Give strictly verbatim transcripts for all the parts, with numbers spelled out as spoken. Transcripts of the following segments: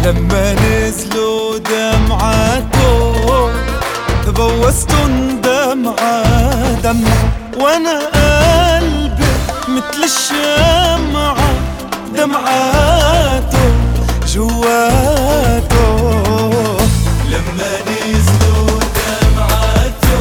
لما نزلوا دمعته بوستن دمعة دمعة، وانا قلبي مثل الشمعة دمعاته جواته. لما نزلوا دمعته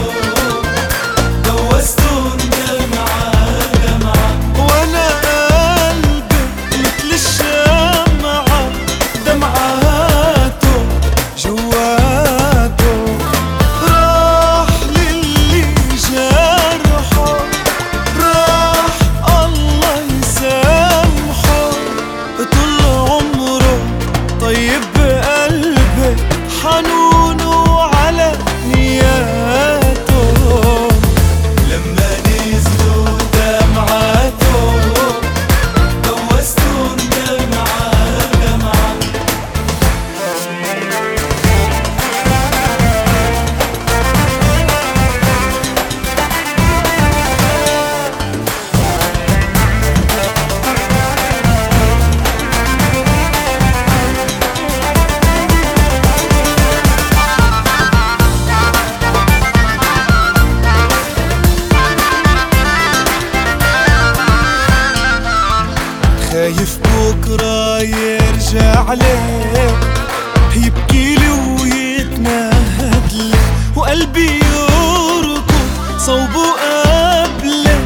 بوستن دمعة دمعة، وانا قلبي مثل الشمعة دمعاته جواته. راح للي جرحه راح الله يسامحه، طول عمره طيب قلبي حنونه على نياته. لما نزلوا دمعاته بوستن دمعة دمعة. خايف بكرة يرجع لي يبكيلي ويتنهدلي، وقلبي يركض صوبه قبلي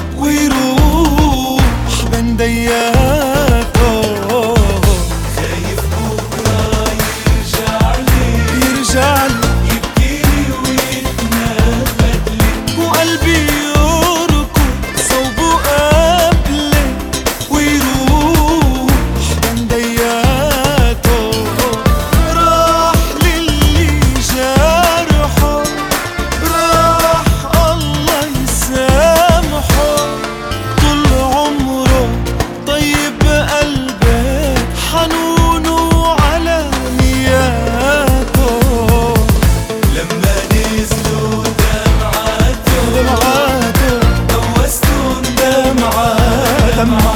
ويروح بين دياته. خايف بكرة يرجع لي يرجع لي يبكيلي ويتنهدلي، وقلبي يركض صوبه قبلي ويروح بين دياته. راح للي جرحه راح الله يسامحه، طول عمره طيب قلبي حنونه على نياته. لما نزلوا دمعاته دمعاته بوستن دمعة دمعة.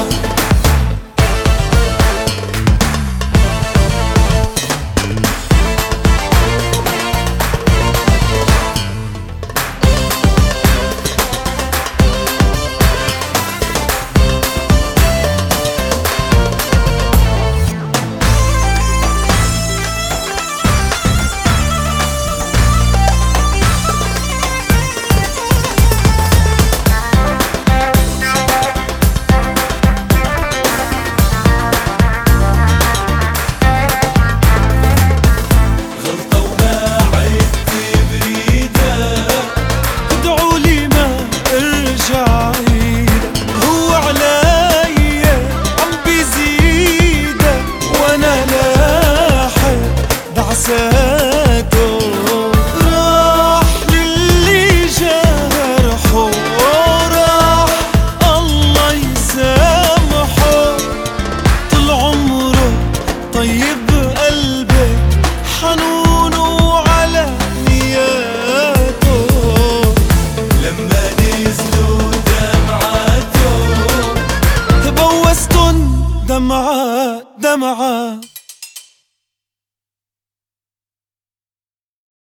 راح للي جرحه راح الله يسامحه، طول عمره طيب قلبي حنونه على نياته. لما نزلوا دمعاته بوستن دمعة دمعة.